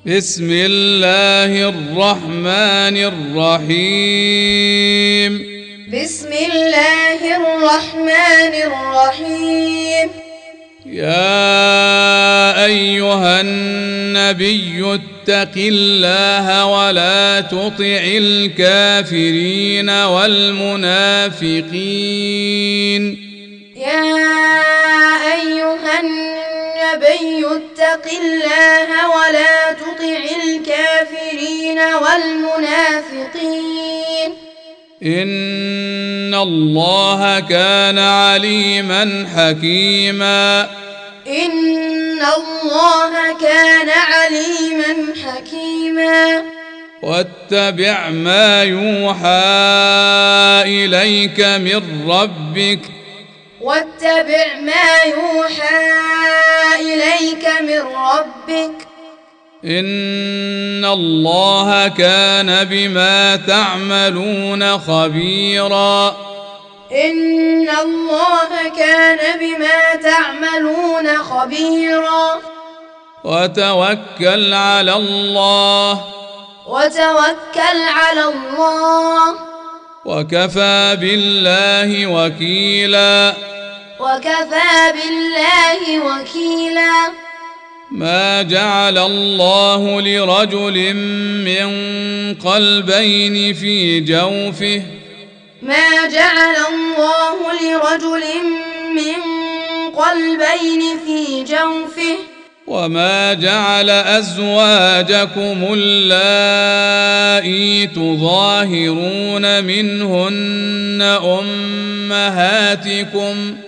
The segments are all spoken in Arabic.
بسم الله الرحمن الرحيم بسم الله الرحمن الرحيم يا أيها النبي اتق الله ولا تطع الكافرين والمنافقين يا أيها النبي اتق الله ولا تطع الكافرين والمنافقين إن الله كان عليما حكيما إن الله كان عليما حكيما واتبع ما يوحى إليك من ربك واتبع ما يوحى إليك من ربك إن الله كان بما تعملون خبيرا إن الله كان بما تعملون خبيرا وتوكل على الله وكفى بالله وكيلا ما جعل الله لرجل من قلبين في جوفه وما جعل أزواجكم اللائي تظاهرون منهن أمهاتكم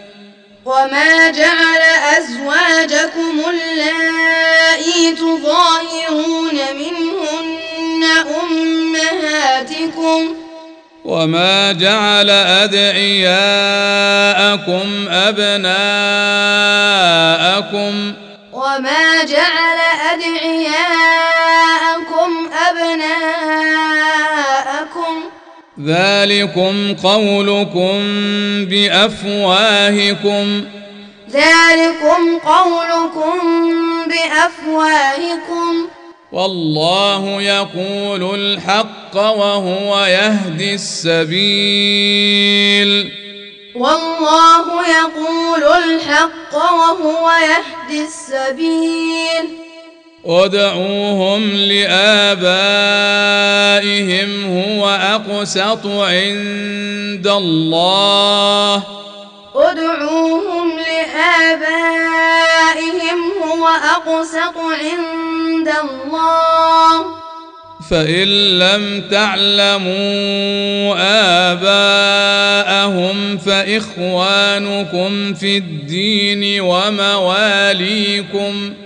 وما جعل أدعياءكم أبناءكم ذلكم قولكم بأفواهكم والله يقول الحق وهو يهدي السبيل ادعوهم لآبائهم هو أقسط عند الله فإن لم تعلموا آباءهم فإخوانكم في الدين ومواليكم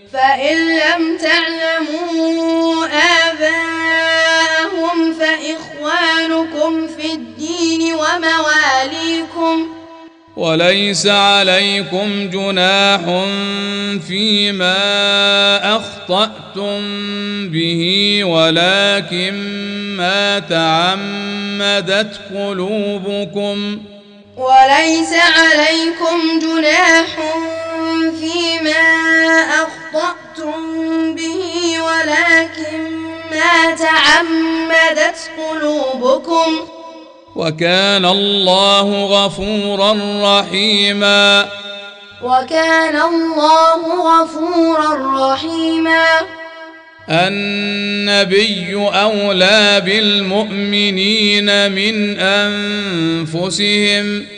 وليس عليكم جناح فيما أخطأتم به ولكن ما تعمدت قلوبكم وكان الله غفورا رحيما النبي أولى بالمؤمنين من أنفسهم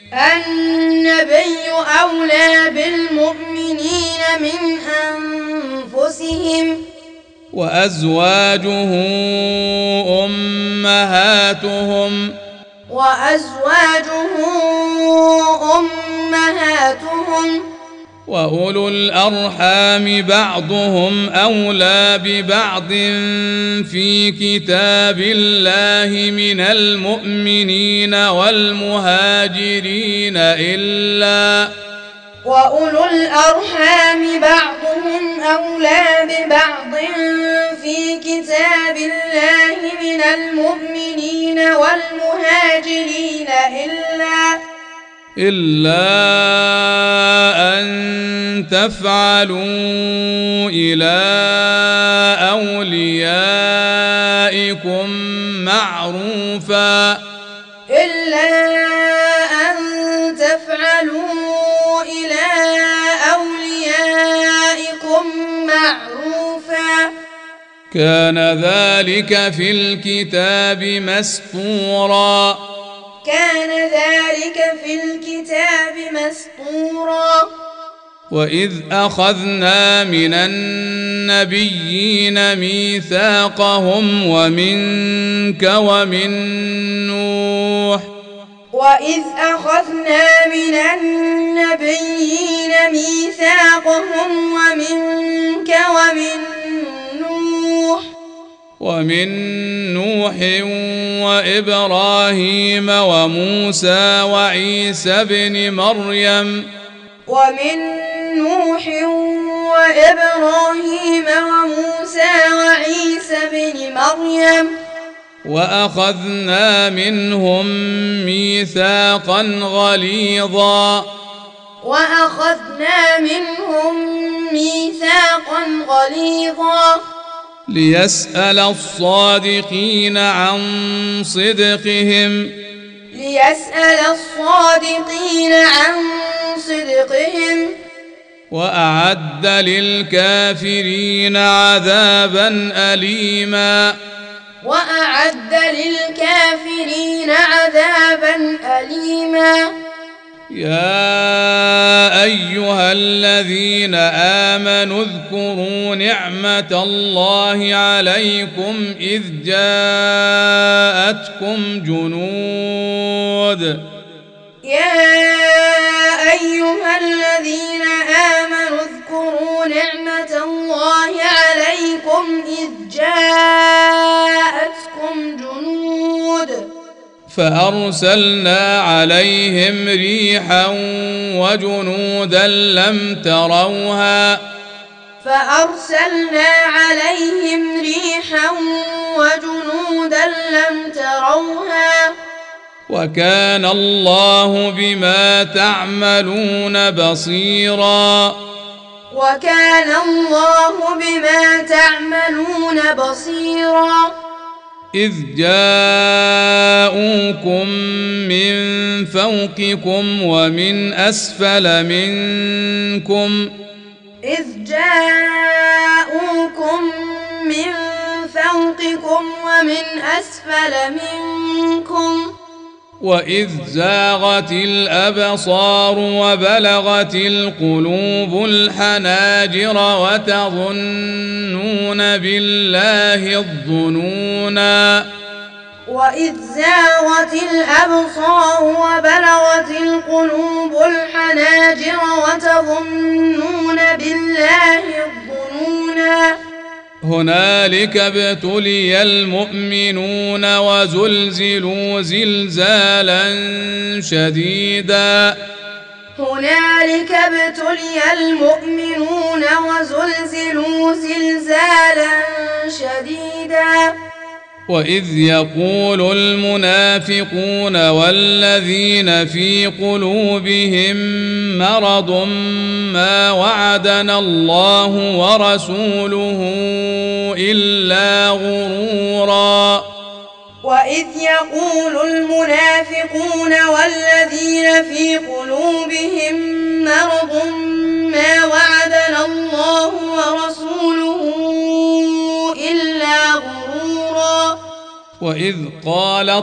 وأزواجه أمهاتهم وأولو الأرحام بعضهم أولى ببعض في كتاب الله من المؤمنين والمهاجرين إلا إلا أن تفعلوا إلى أوليائكم معروفا إلا أن تفعلوا إلى أوليائكم معروفا كان ذلك في الكتاب مسطورا كان ذلك في الكتاب مسطورا وإذ أخذنا من النبيين ميثاقهم ومنك وإذ أخذنا من النبيين ميثاقهم ومن نوح وإبراهيم وموسى وعيسى بن مريم وأخذنا منهم ميثاقا غليظا ليسأل الصادقين عن صدقهم وأعد للكافرين عذابا أليما يا أيها الذين آمنوا اذكروا نعمة الله عليكم إذ جاءتكم جنود فأرسلنا عليهم ريحا وجنودا لم تروها وكان الله بما تعملون بصيرا إذ جاءوكم من فوقكم ومن أسفل منكم وإذ زاغت الأبصار وبلغت القلوب الحناجر وتظنون بالله الظنونا هنالك ابتلي المؤمنون وزلزلوا زلزالا شديدا وإذ يقول المنافقون والذين في قلوبهم مرض ما وعدنا الله ورسوله إلا غرورا وإذ قالت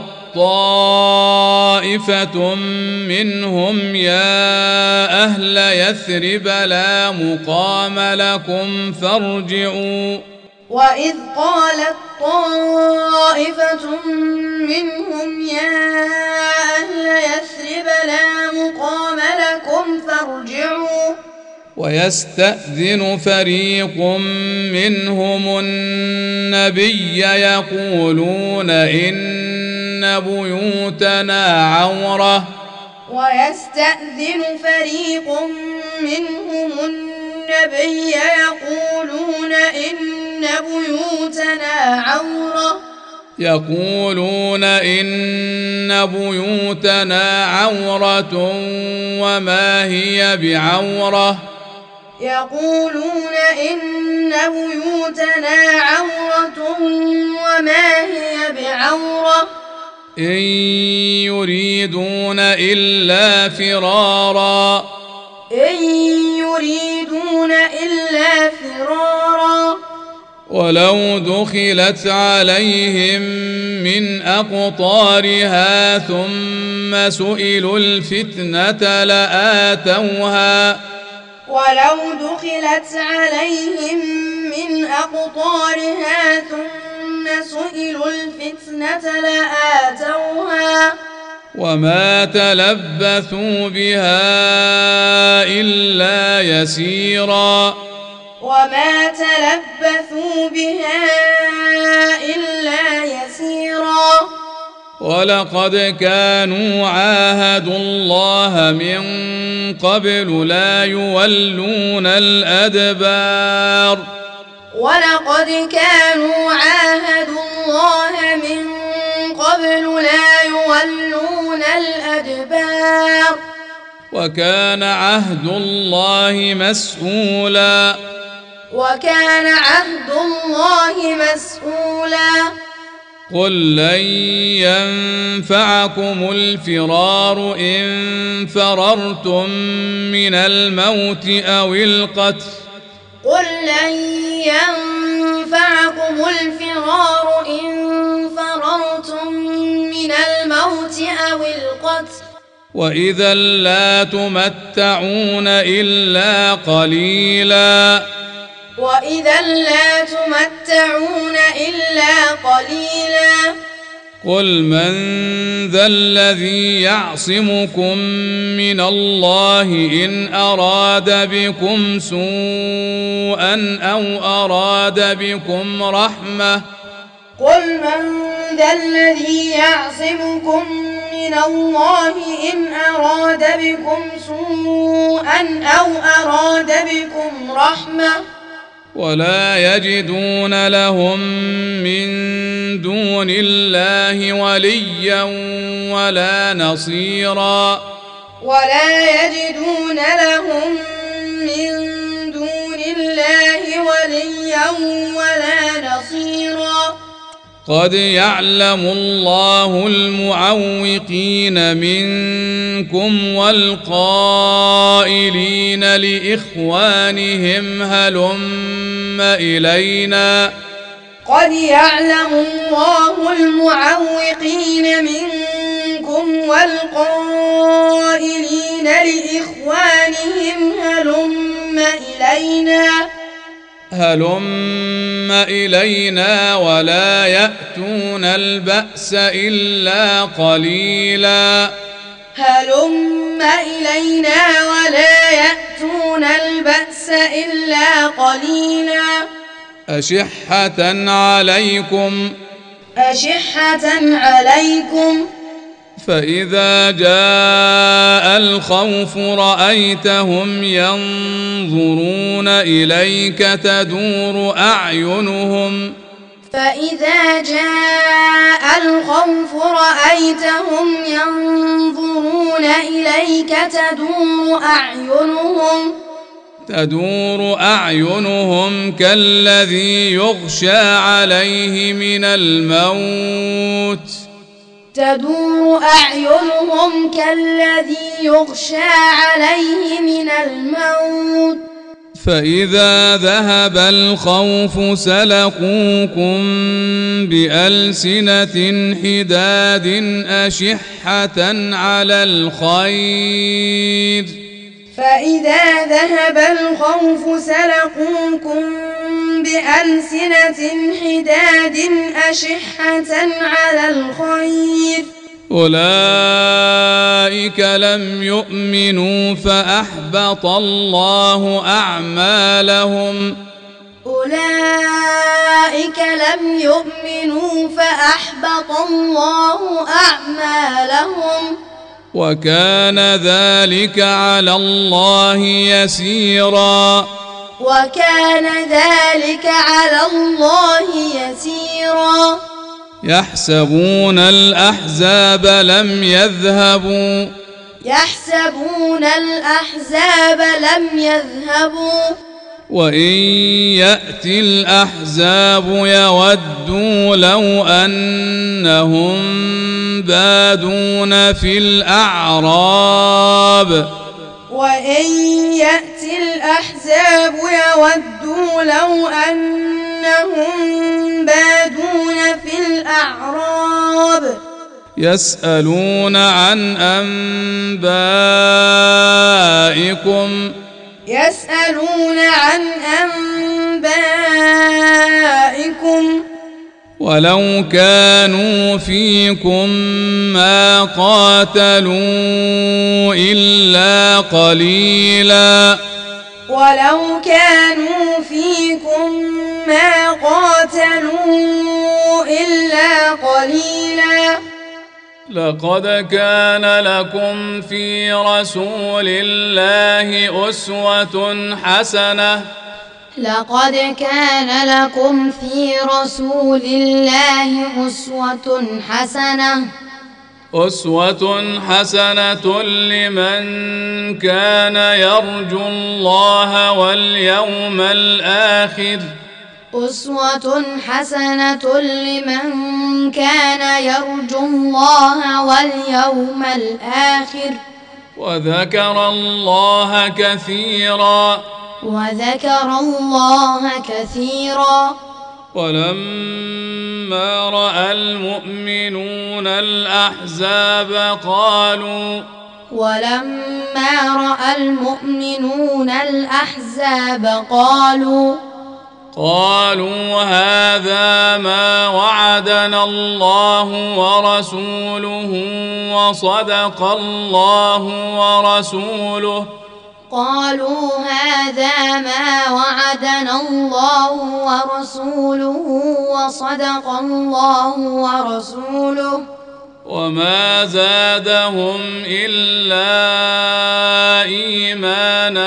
طائفة منهم يا أهل يثرب لا مقام لكم فارجعوا ويستأذن فريق منهم النبي يقولون إن بيوتنا عورة وما هي بعورة إن يريدون إلا فرارا ولو دخلت عليهم من أقطارها ثم سئلوا الفتنة لآتوها وما تلبثوا بها إلا يسيرا ولقد كانوا عاهدوا الله من قبل لا يولون الأدبار وكان عهد الله مسؤولا قل لن ينفعكم الفرار إن فررتم من الموت أو القتل وإذا لا تمتعون إلا قليلا قل من ذا الذي يعصمكم من الله إن أراد بكم سوءا أو أراد بكم رحمة ولا يجدون لهم من دون الله وليا ولا نصيرا قد يعلم الله المعوقين منكم والقائلين لإخوانهم هلم إلينا هلم إلينا ولا يأتون البأس إلا قليلا أشحة عليكم فإذا جاء الخوف رأيتهم ينظرون إليك تدور أعينهم تدور أعينهم كالذي يغشى عليه من الموت فإذا ذهب الخوف سلقوكم بألسنة حداد أشحة على الخير أولئك لم يؤمنوا فأحبط الله أعمالهم وكان ذلك على الله يسيرا يحسبون الأحزاب لم يذهبوا وإن يأتي الأحزاب يودوا لو أنهم بادون في الأعراب وإن يأتي الأحزاب يودوا لو أنهم بادون في الأعراب يسألون عن أنبائكم ولو كانوا فيكم ما قاتلوا إلا قليلا لقد كان لكم في رسول الله أسوة حسنة لمن كان يرجو الله واليوم الآخر وذكر الله كثيرا ولما رأى المؤمنون الأحزاب قالوا هذا ما وعدنا الله ورسوله وصدق الله ورسوله وما زادهم إلا إيمانا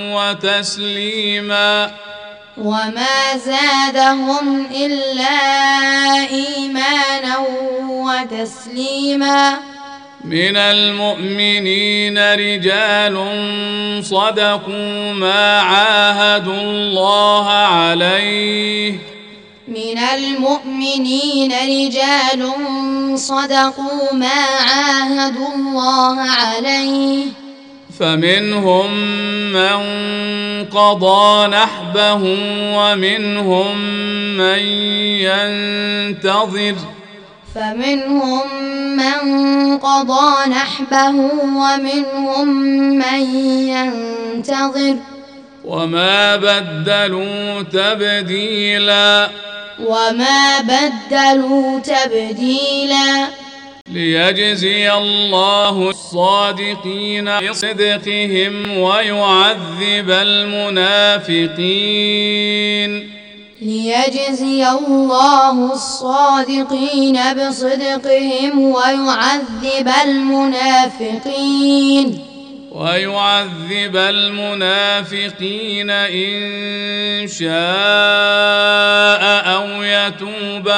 وتسليما من المؤمنين رجال صدقوا ما عاهدوا الله عليه فمنهم من قضى نحبه ومنهم من ينتظر وما بدلوا تبديلا ليجزي الله الصادقين بصدقهم ويعذب المنافقين إن شاء أو يتوب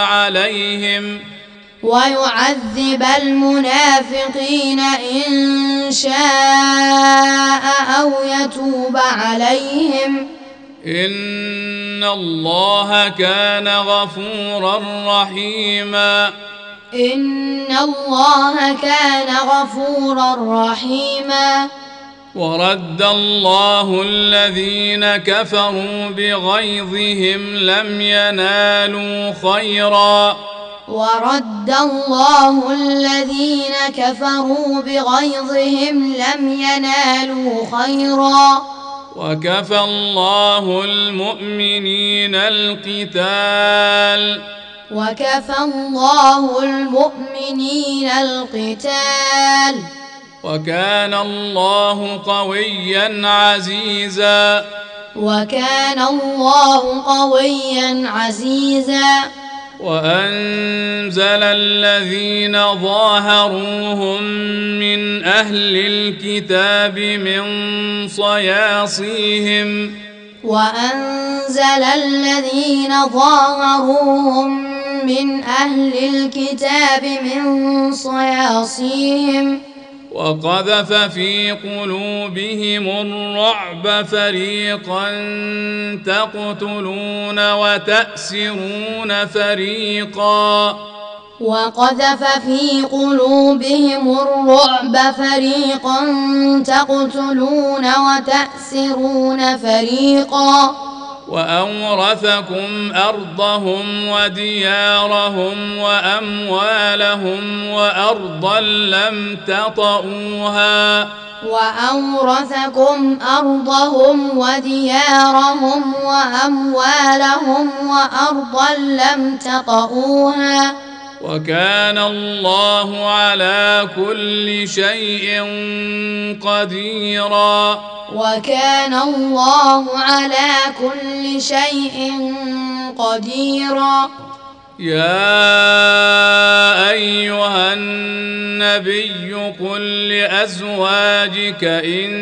عليهم إن الله كان غفورا رحيما ورد الله الذين كفروا بغيظهم لم ينالوا خيرا وكفى الله المؤمنين القتال وكان الله قويا عزيزا وأنزل الذين ظاهروهم من أهل الكتاب من صياصيهم وقذف في قلوبهم الرعب فريقا تقتلون وتأسرون فريقا وقذف في قلوبهم الرعب فريقا تقتلون وتأسرون فريقا وأورثكم أرضهم وديارهم وأموالهم وأرضا لم تطئوها وأورثكم أرضهم وديارهم وأموالهم وأرضا لم تطئوها وكان الله على كل شيء قديرا وكان الله على كل شيء قديرا يا أيها النبي قل لأزواجك إن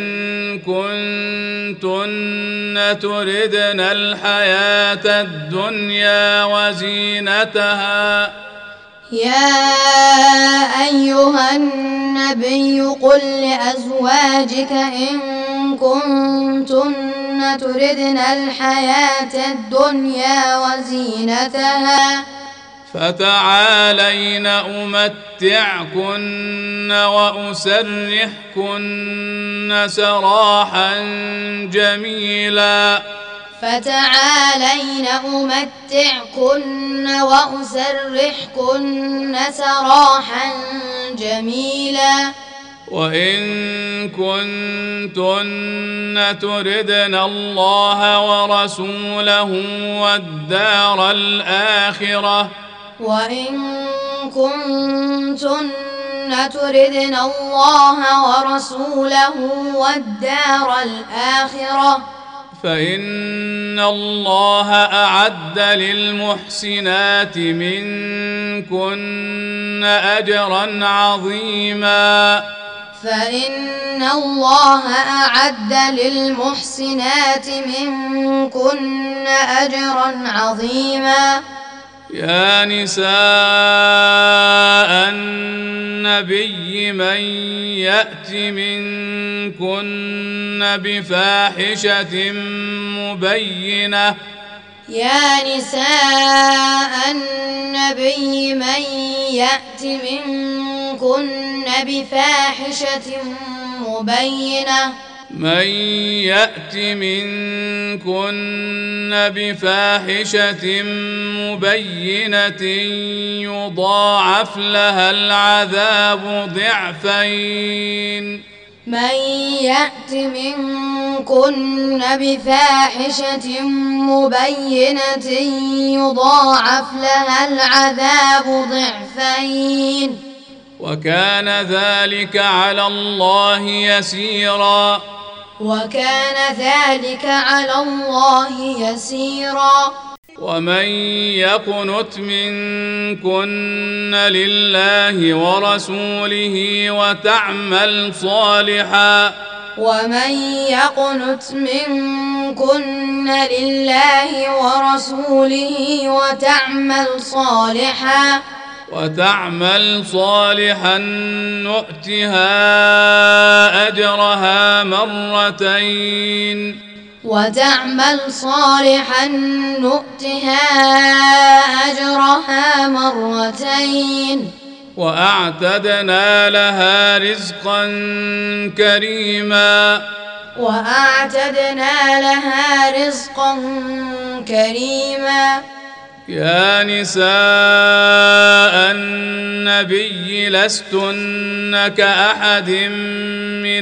كنتن تردن الحياة الدنيا وزينتها يا أيها النبي قل لأزواجك إن كنتن تردن الحياة الدنيا وزينتها فتعالين أمتعكن وأسرحكن سراحا جميلا فتعالين أمتعكن وأسرحكن سراحا جميلا وإن كنتن تردن الله ورسوله والدار الآخرة وإن كنتن تردن الله ورسوله والدار الآخرة فإن الله أعد للمحسنات منكن أجرا عظيما فإن الله أعد للمحسنات منكن أجرا عظيما يا نساء النبي من يأت منكن بفاحشة مبينة يا نساء النبي من يأت منكن بفاحشة مبينة من يأت منكن بفاحشة مبينة يضاعف لها العذاب ضعفين من يأت منكن بفاحشة مبينة يضاعف لها العذاب ضعفين وكان ذلك على الله يسيرا وكان ذلك على الله يسيرا ومن يقنت منكن لله ورسوله وتعمل صالحا ومن يقنت منكن لله ورسوله وتعمل صالحا نؤتها أجرها مرتين وأعتدنا لها رزقا كريما يا نساء النبي لستن كأحد من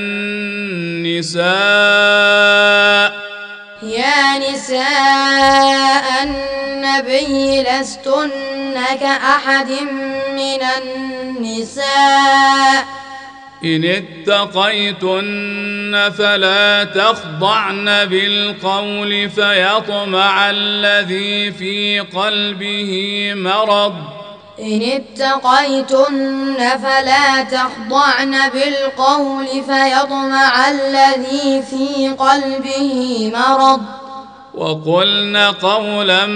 النساء يا نساء النبي لستن كأحد من النساء إن اتقيتن فلا تخضعن بالقول فيطمع الذي في قلبه مرض إن اتقيتن فلا تخضعن بالقول فيطمع الذي في قلبه مرض وقلن قولا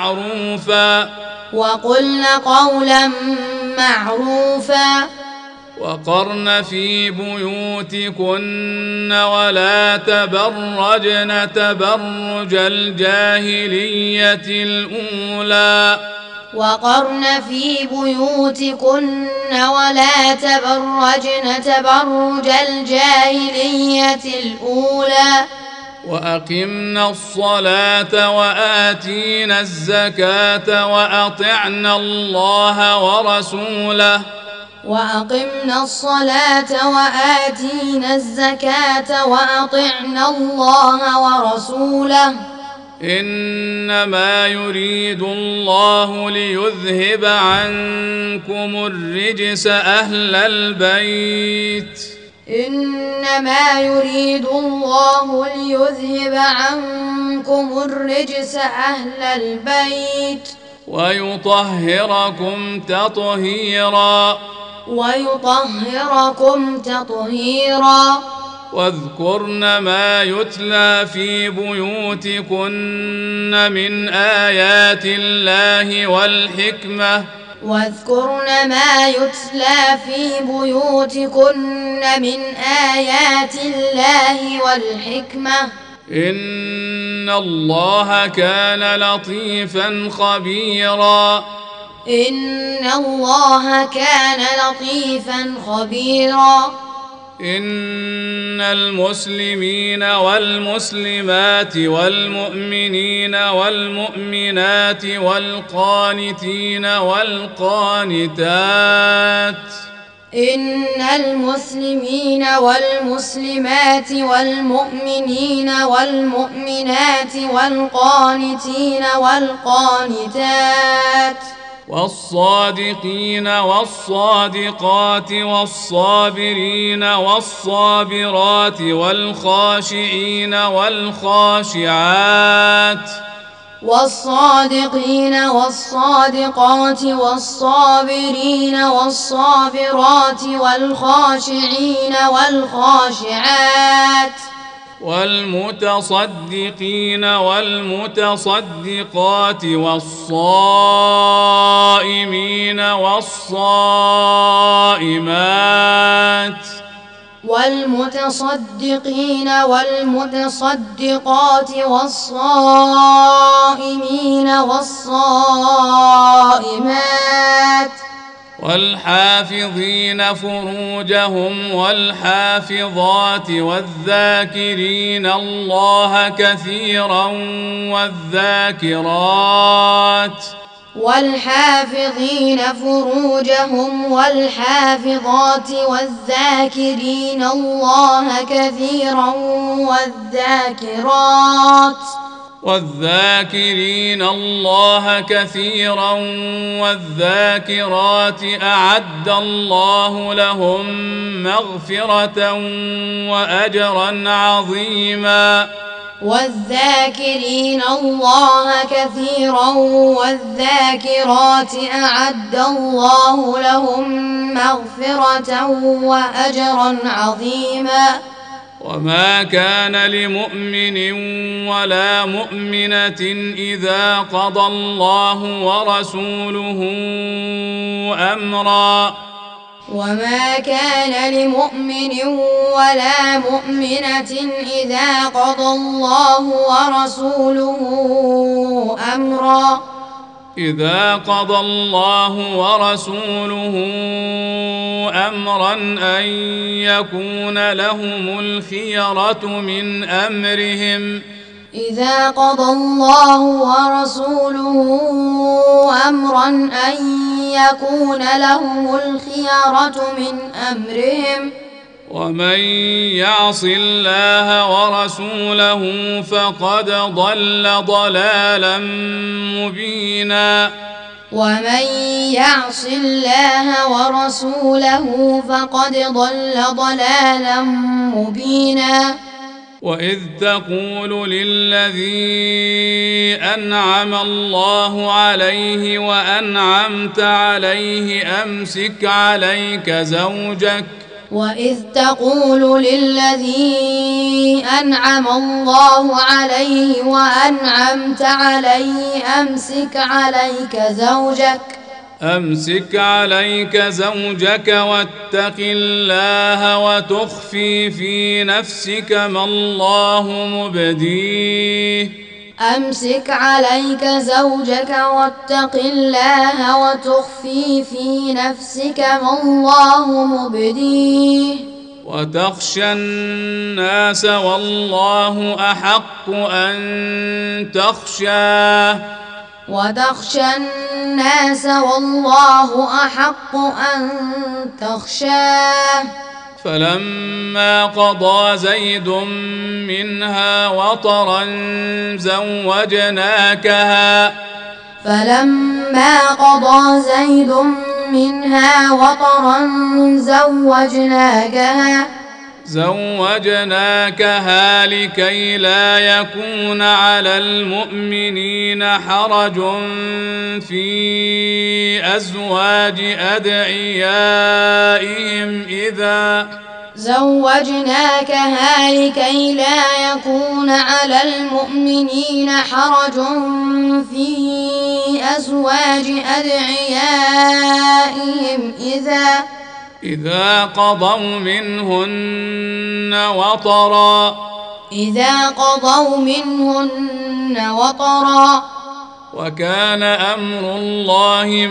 معروفا وقرن في بيوتكن ولا تبرجن تبرج الجاهلية الأولى وقرن في بيوتكن ولا تبرجن تبرج الجاهلية الأولى وأقمنا الصلاة وآتينا الزكاة وأطعنا الله ورسوله وأقمنا الصلاة وآتينا الزكاة وأطعنا الله ورسوله إنما يريد الله ليذهب عنكم الرجس أهل البيت إنما يريد الله ليذهب عنكم الرجس أهل البيت ويطهركم تطهيرا واذكرن ما يتلى في بيوتكن من آيات الله والحكمة واذكرن ما يتلى في بيوتكن من آيات الله والحكمة إن الله كان لطيفا خبيرا إن الله كان لطيفا خبيرا إن المسلمين والمسلمات والمؤمنين والمؤمنات والقانتين والقانتات إن المسلمين والمسلمات والمؤمنين والمؤمنات والقانتين والقانتات والصادقين والصادقات والصابرين والصابرات والخاشعين والخاشعات والصادقين والصادقات والصابرين والصابرات والخاشعين والخاشعات والمتصدقين والمتصدقات والصائمين والصائمات والمتصدقين والمتصدقات والصائمين والصائمات والحافظين فروجهم والحافظات والذاكرين الله كثيرا والذاكرات والحافظين فروجهم والحافظات والذاكرين الله كثيرا والذاكرين الله كثيرا والذاكرات أعد الله لهم مغفرة وأجرا عظيما والذاكرين الله كثيرا والذاكرات أعد الله لهم مغفرة وأجرا عظيما وما كان لمؤمن ولا مؤمنة إذا قضى الله ورسوله أمرا وما كان لمؤمن ولا مؤمنة إذا قضى الله ورسوله أمرا إذا قضى الله ورسوله أمرا أن يكون لهم الخيرة من أمرهم إذا قضى الله ورسوله أمرا أن يكون لهم الخيرة من أمرهم ومن يعص الله ورسوله فقد ضل ضلالا مبينا ومن يعص الله ورسوله فقد ضل ضلالا مبينا وإذ تقول للذي أنعم الله عليه وأنعمت عليه أمسك عليك زوجك وإذ تقول للذي أنعم الله عليه وأنعمت عليه أمسك عليك زوجك أمسك عليك زوجك واتق الله وتخفي في نفسك ما الله مبديه أمسك عليك زوجك واتق الله وتخفي في نفسك ما الله مبديه وتخشى الناس والله أحق أن تخشاه وتخشى الناس والله أحق أن تخشاه فلما قضى زيد منها وطرا زوجناكها فلما قضى زيد منها وطرا زوجناكها لكي لا يكون على المؤمنين حرج في أزواج أدعيائهم إذا قضوا منهن وطرا وكان أمر الله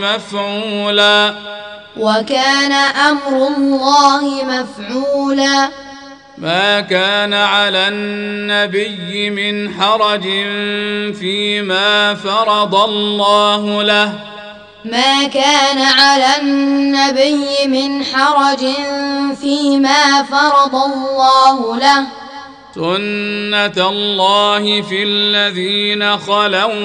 مفعولا ما كان على النبي من حرج فيما فرض الله له سنة الله في الذين خلوا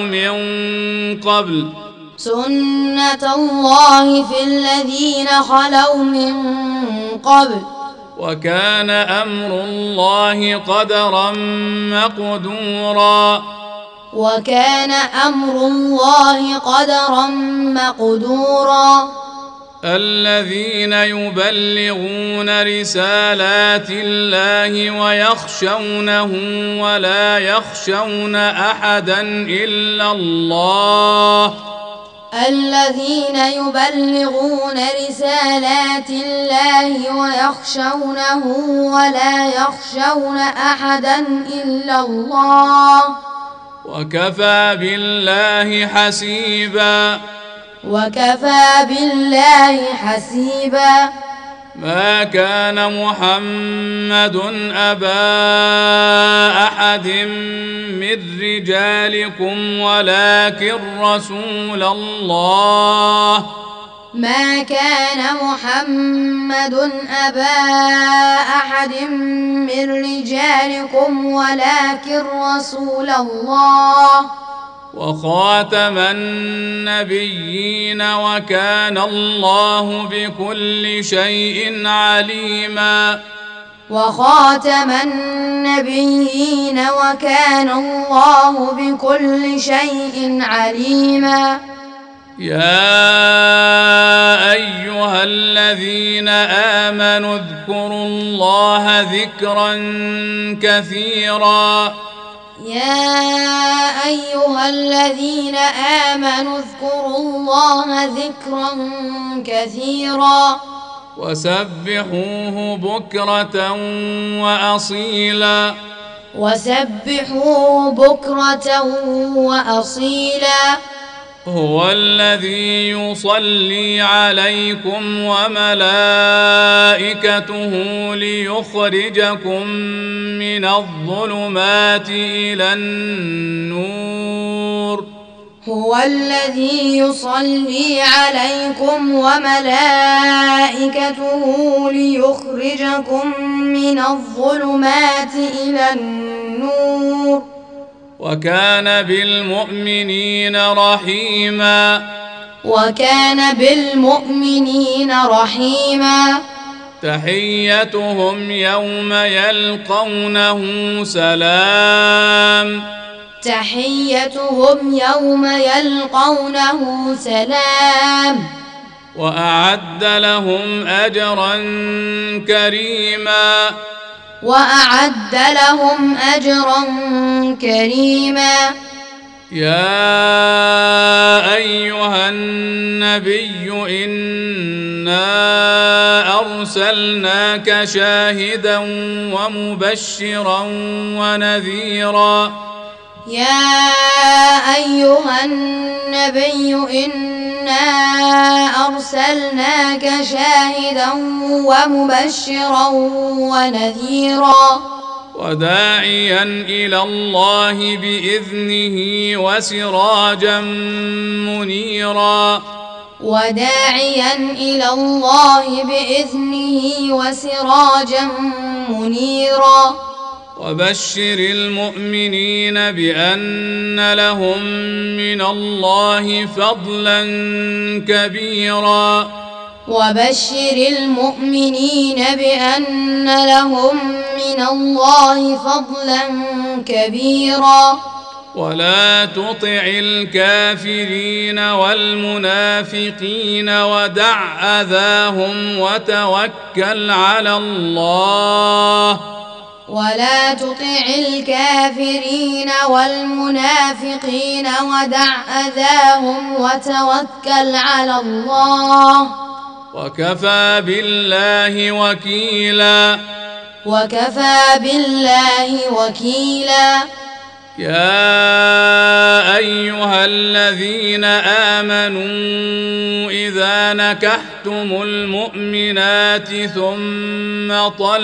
من قبل وكان أمر الله قدرا مقدورا الذين يبلغون رسالات الله ويخشونه ولا يخشون أحدا إلا الله وكفى بالله حسيبا ما كان محمد أبا أحد من رجالكم ولكن رسول الله وخاتم النبيين وكان الله بكل شيء عليما يا أيها الذين آمنوا اذكروا الله ذكرا كثيرا وسبحوه بكرة وأصيلا هو الذي يصلي عليكم وملائكته ليخرجكم من الظلمات إلى النور وكان بالمؤمنين رحيما تحيتهم يوم يلقونه سلام وأعد لهم أجرا كريما يا أيها النبي إنا أرسلناك شاهدا ومبشرا ونذيرا. يا أيها النبي إنا أرسلناك شاهدا ومبشرا ونذيرا وداعيا إلى الله بإذنه وسراجا منيرا. وداعيا إلى الله بإذنه وسراجا منيرا. وبشر المؤمنين بأن لهم من الله فضلا كبيرا. وبشر المؤمنين بأن لهم من الله فضلا كبيرا. ولا تطع الكافرين والمنافقين ودع أذاهم وتوكل على الله. ولا تطع الكافرين والمنافقين ودع أذاهم وتوكل على الله. وكفى بالله وكيلا. وكفى بالله وكيلا. يا أيها الذين آمنوا إذا نكحتم المؤمنات ثم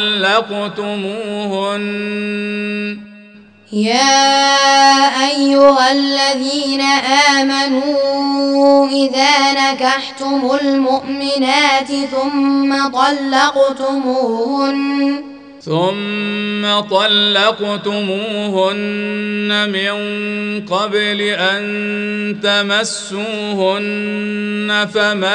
طلقتموهن يا أيها الذين آمنوا إذا نكحتم المؤمنات ثم طلقتموهن من قبل أن تمسوهن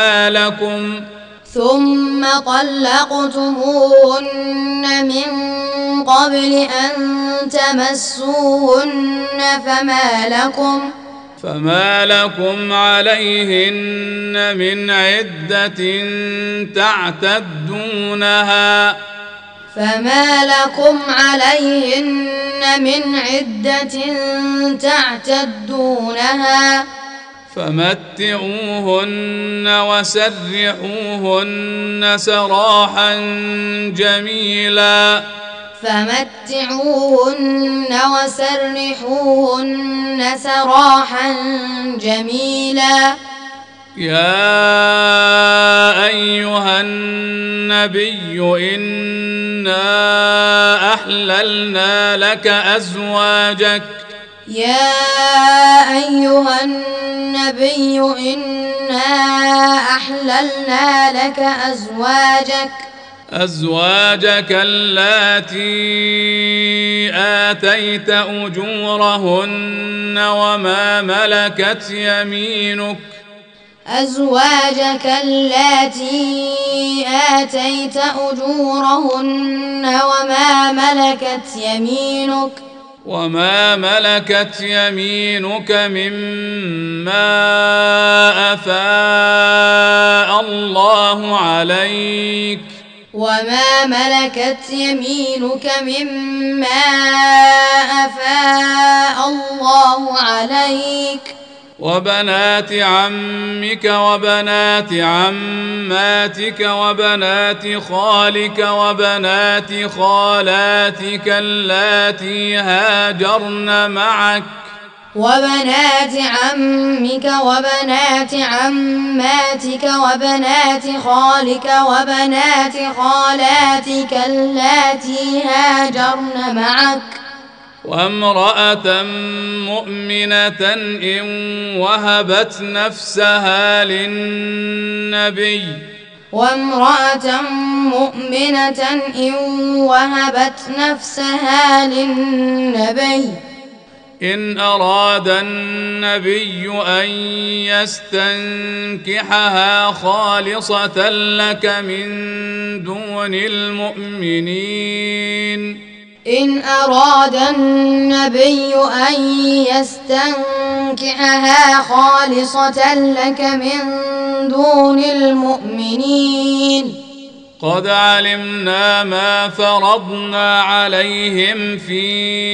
فما لكم عليهن من عدة تعتدونها. فمتعوهن وسرحوهن سراحا جميلا. يا أيها النبي إنا أحللنا لك أزواجك. يا أيها النبي إنا أحللنا لك أزواجك اللاتي آتيت أجورهن وما ملكت يمينك. وما ملكت يمينك مما أفاء الله عليك. وبنات عمك وبنات عماتك وبنات خالك وبنات خالاتك اللاتي هاجرن معك. وبنات عمك وبنات عماتك وبنات خالك وبنات خالاتك اللاتي هاجرن معك. وامرأة مؤمنة إن وهبت نفسها للنبي. إن أراد النبي أن يستنكحها خالصة لك من دون المؤمنين. إن أراد النبي أن يستنكحها خالصة لك من دون المؤمنين. قد علمنا ما فرضنا عليهم في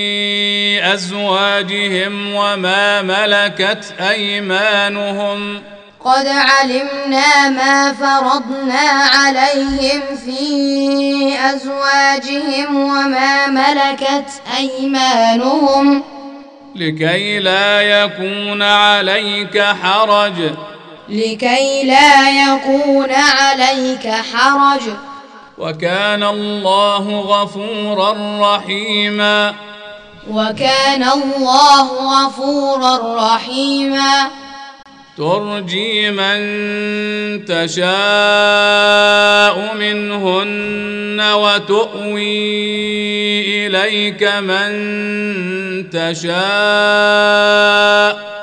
أزواجهم وما ملكت أيمانهم قد علمنا ما فرضنا عليهم في أزواجهم وما ملكت أيمانهم لكي لا يكون عليك حرج وكان الله غفورا رحيما ترجي من تشاء منهن وتؤوي إليك من تشاء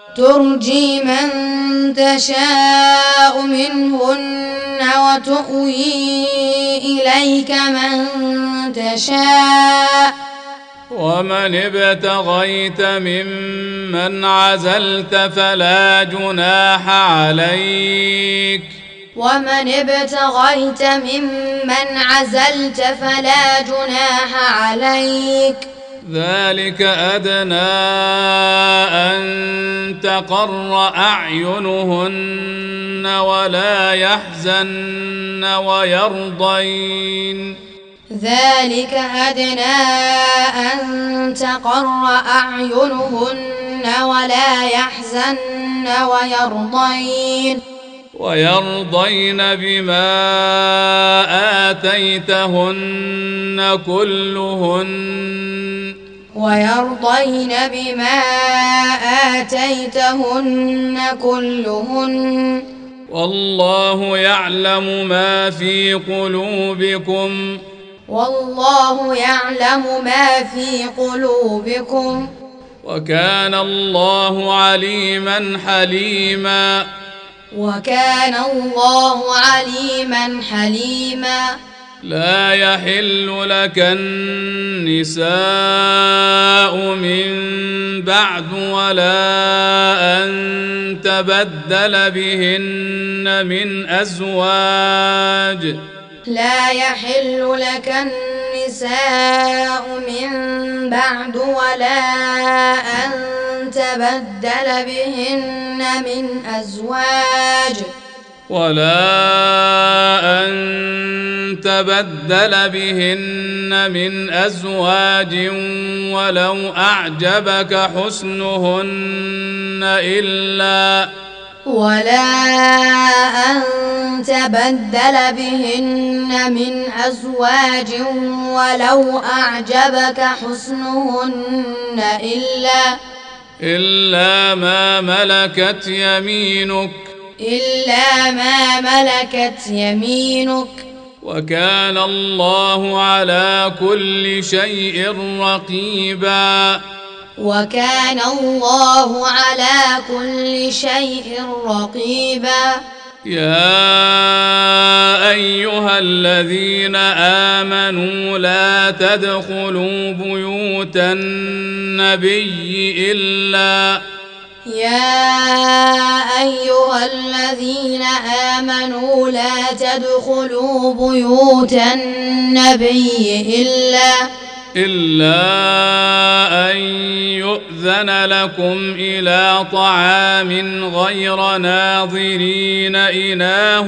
ومن ابتغيت ممن عزلت فلا جناح عليك ذلك أدنى أن تقر أعينهن ولا يحزن ويرضين بما آتيتهن كلهن والله يعلم ما في قلوبكم وكان الله عليما حليما لا يحل لك النساء من بعد ولا أن تبدل بهن من أزواج ولو أعجبك حسنهن إلا ما ملكت يمينك وكان الله على كل شيء رقيبا يا أيها الذين آمنوا لا تدخلوا بيوت النبي إلا أن يؤذن لكم إلى طعام غير ناظرين إناه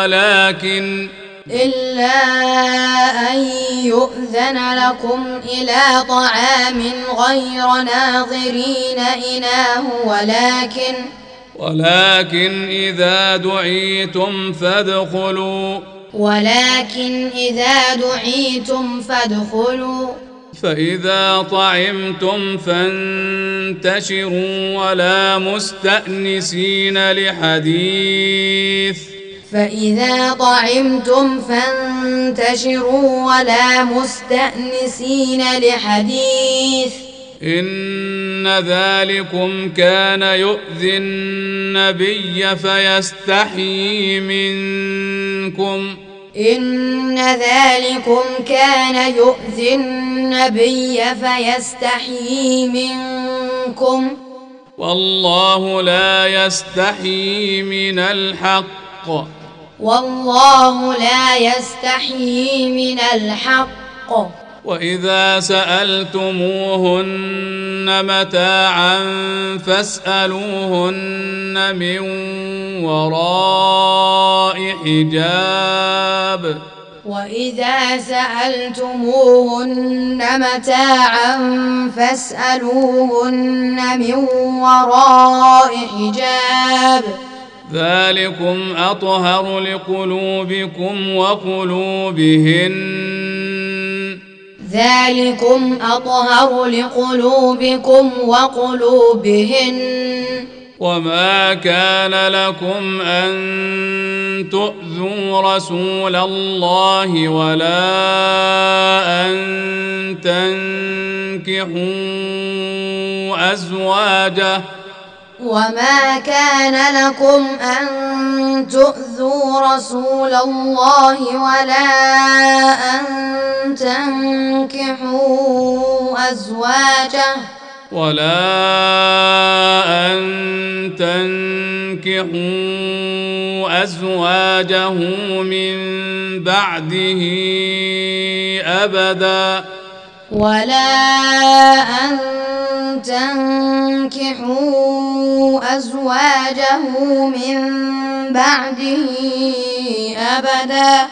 ولكن إذا دعيتم فادخلوا فإذا طعمتم فانتشروا ولا مستأنسين لحديث إن ذلكم كان يؤذي النبي فيستحيي منكم والله لا يستحيي من الحق والله لا يستحيي من الحق. وإذا سألتموهن متاعا فاسألوهن من وراء حجاب. وإذا سألتموهن متاعا فاسألوهن من وراء حجاب. ذلكم أطهر لقلوبكم وقلوبهن. ذلكم أطهر لقلوبكم وقلوبهن. وما كان لكم أن تؤذوا رسول الله ولا أن تنكحوا أزواجه. وما كان لكم أن تؤذوا رسول الله ولا أن تنكحوا أزواجه. ولا أن تنكحوا أزواجه من بعده أبدا. ولا أن تنكحوا أزواجه من بعده أبدا.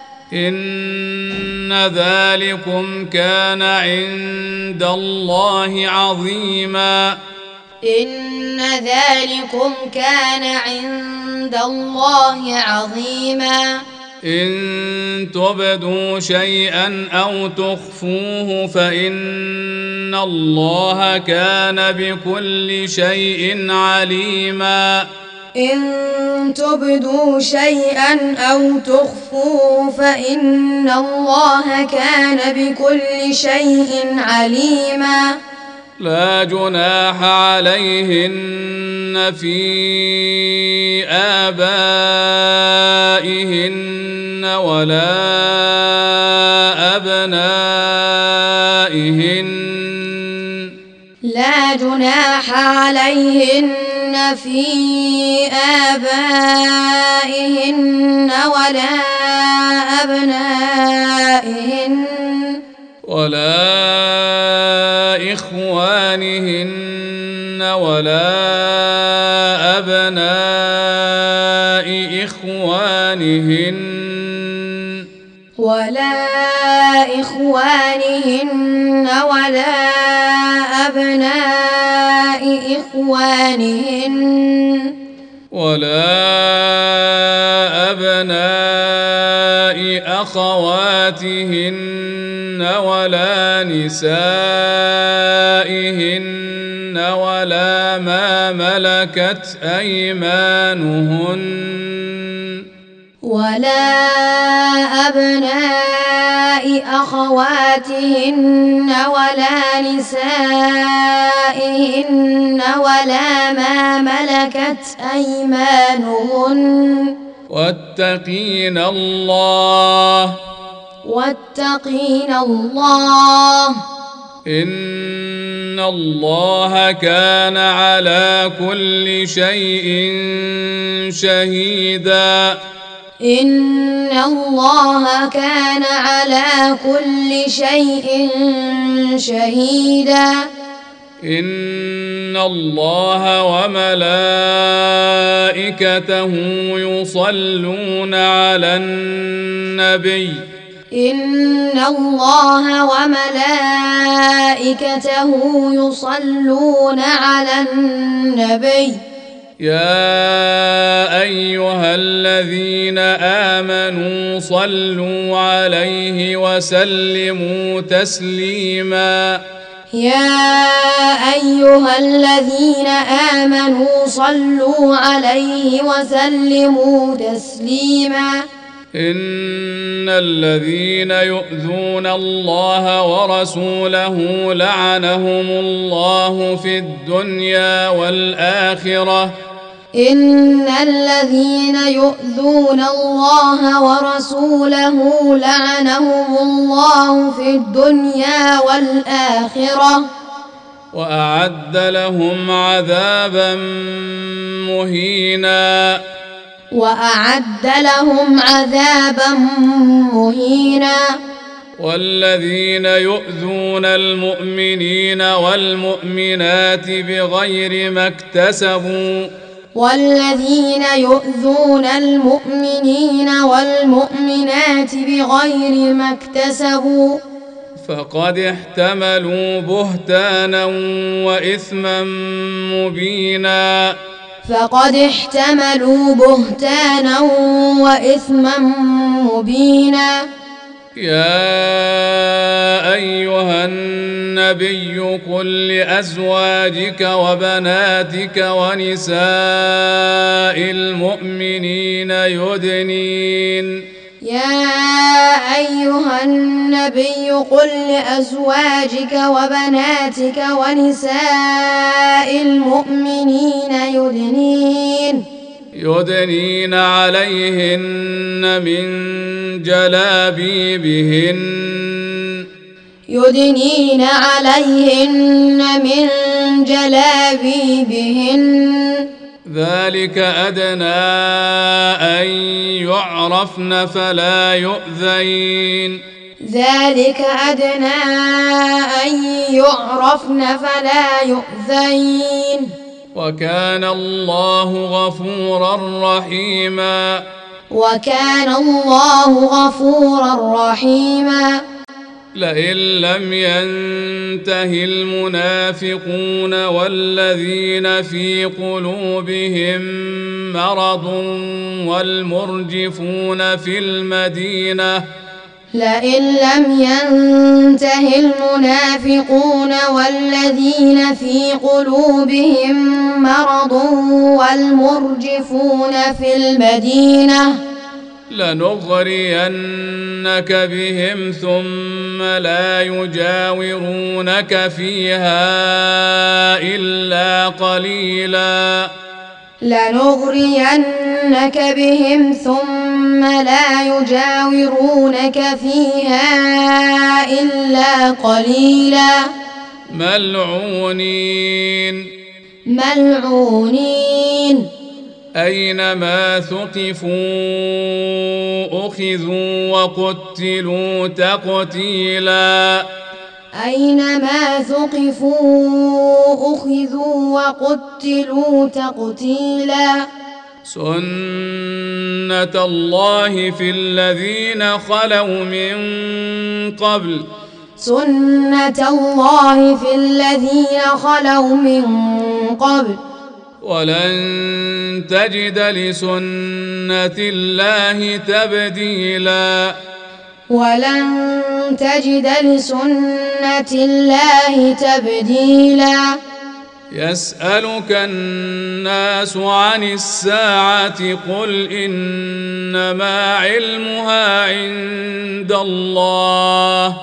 إن ذلكم كان عند الله عظيما. إن ذلكم كان عند الله عظيما. إن تبدوا شيئا أو تخفوه فإن الله كان بكل شيء عليما. إن تبدوا شيئا أو تخفوه فإن الله كان بكل شيء عليما. لا جناح عليهن في آبائهن ولا أبنائهن. لا جناح عليهن في آبائهن ولا أبنائهن ولا إخوانهن ولا أبناء إخوانهن ولا إخوانهن ولا أبناء إخوانهن ولا أبناء أخواتهن ولا نسائهن ولا ما ملكت أيمانهن ولا أبناء أخواتهن ولا نسائهن ولا ما ملكت أيمانهن واتقين الله إن الله كان على كل شيء شهيدا. إن الله كان على كل شيء شهيدا. إن الله وملائكته يصلون على النبي. إن الله وملائكته يصلون على النبي. يا أيها الذين آمنوا صلوا عليه وسلموا تسليما. يا أيها الذين آمنوا صلوا عليه وسلموا تسليما. إن الذين يؤذون الله ورسوله لعنهم الله في الدنيا والآخرة. إن الذين يؤذون الله ورسوله لعنهم الله في الدنيا والآخرة وأعد لهم عذابا مهينا. وأعد لهم عذابا مهينا. والذين يؤذون المؤمنين والمؤمنات بغير ما اكتسبوا والذين يؤذون المؤمنين والمؤمنات بغير ما اكتسبوا فقد احتملوا بهتانا وإثما مبينا. فقد احتملوا بهتانا وإثما مبينا. يا أيها النبي قل لأزواجك وبناتك ونساء المؤمنين يا أيها النبي قل لأزواجك وبناتك ونساء المؤمنين يدنين عليهن من جلابيبهن ذلك أدنى أن يعرفن فلا يؤذين. وكان الله غفورا رحيما. لئن لم ينته المنافقون والذين في قلوبهم مرض والمرجفون في المدينة لنغرينك بهم ثم لا يجاورونك فيها إلا قليلا. ملعونين أينما ثقفوا أخذوا وقتلوا تقتيلا. سنة الله في الذين خلوا من قبل ولن تجد لسنة الله تبديلا. يسألك الناس عن الساعة قل إنما علمها عند الله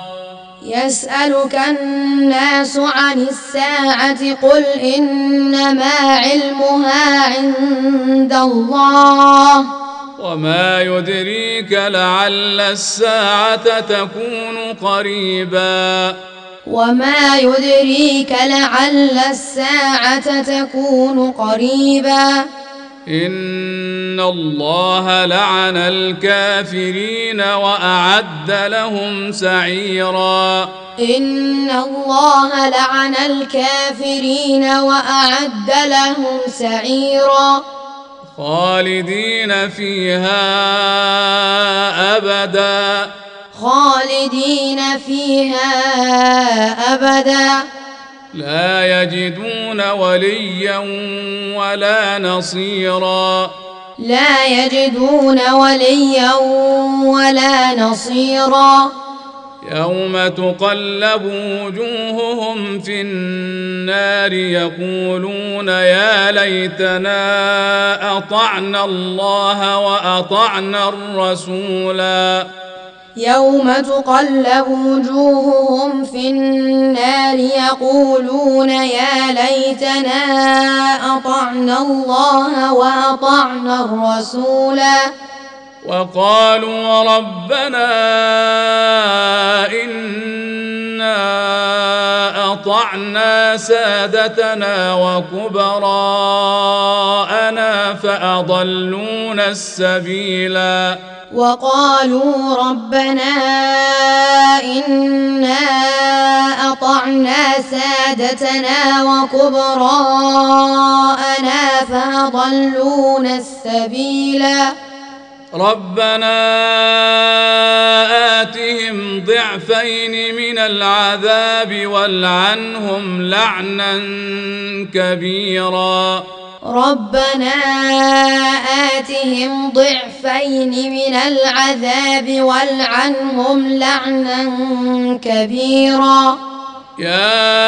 وما يدريك لعل الساعة تكون قريبا. إن الله لعن الكافرين وأعد لهم سعيرا. خالدين فيها أبدا لا يجدون وليا ولا نصيرا. يوم تقلب وجوههم في النار يقولون يا ليتنا أطعنا الله وأطعنا الرسولا. يوم تقلب وجوههم في النار يقولون يا ليتنا أطعنا الله وأطعنا الرسولا. وقالوا ربنا إنا أطعنا سادتنا وكبراءنا فأضلونا السبيلا وقالوا ربنا إنا أطعنا سادتنا وكبراءنا فأضلونا السبيلا ربنا آتهم ضعفين من العذاب والعنهم لعنا كبيرا ربنا آتهم ضعفين من العذاب والعنهم لعنا كبيرا يا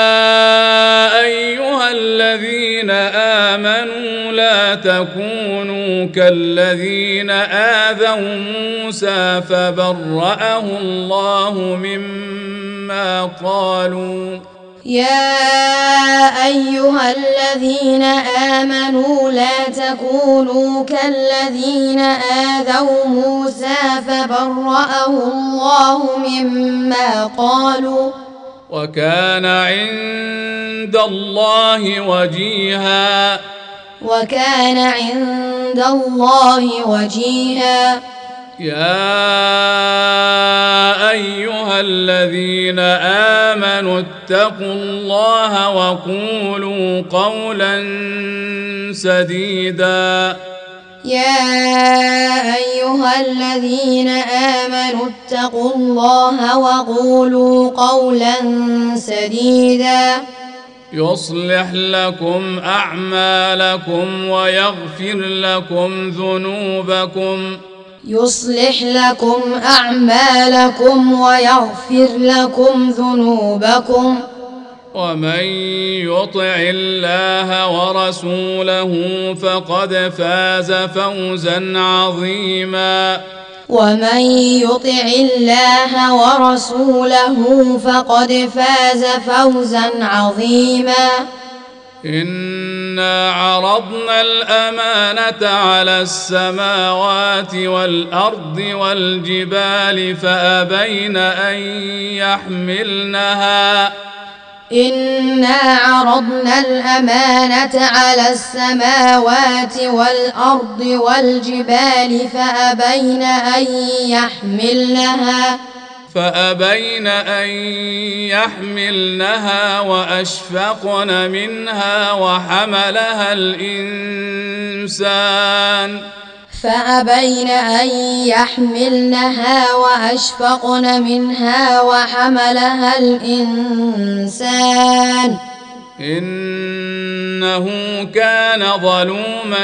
أيها الذين آمنوا لا تكونوا كالذين آذوا موسى فبرأه الله مما قالوا يا أيها الذين آمنوا لا تكونوا كالذين آذوا موسى فبرأه الله مما قالوا وكان عند الله وجيها وكان عند الله وجيها يا أيها الذين آمنوا اتقوا الله وقولوا قولا سديدا يا أيها الذين آمنوا اتقوا الله وقولوا قولا سديدا يصلح لكم أعمالكم ويغفر لكم ذنوبكم يصلح لكم أعمالكم ويغفر لكم ذنوبكم ومن يطع الله ورسوله فقد فاز فوزا عظيما ومن يطع الله ورسوله فقد فاز فوزا عظيما إنا عرضنا الأمانة على السماوات والأرض والجبال فأبين أن يحملنها إنا عرضنا الأمانة على السماوات والأرض والجبال فأبين أن يحملنها وأشفقن منها وحملها الإنسان إنه كان ظلوما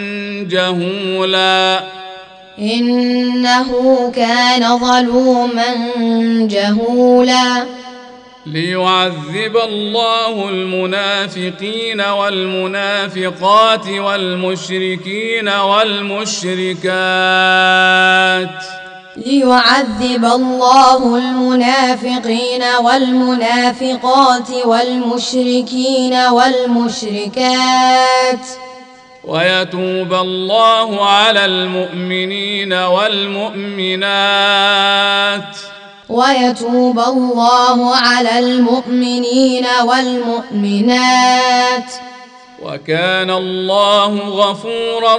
جهولا ليعذب الله المنافقين والمنافقات والمشركين والمشركات ليعذب الله المنافقين والمنافقات والمشركين والمشركات ويتوب الله على المؤمنين والمؤمنات وكان الله غفورا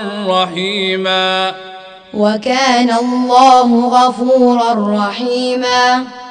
رحيما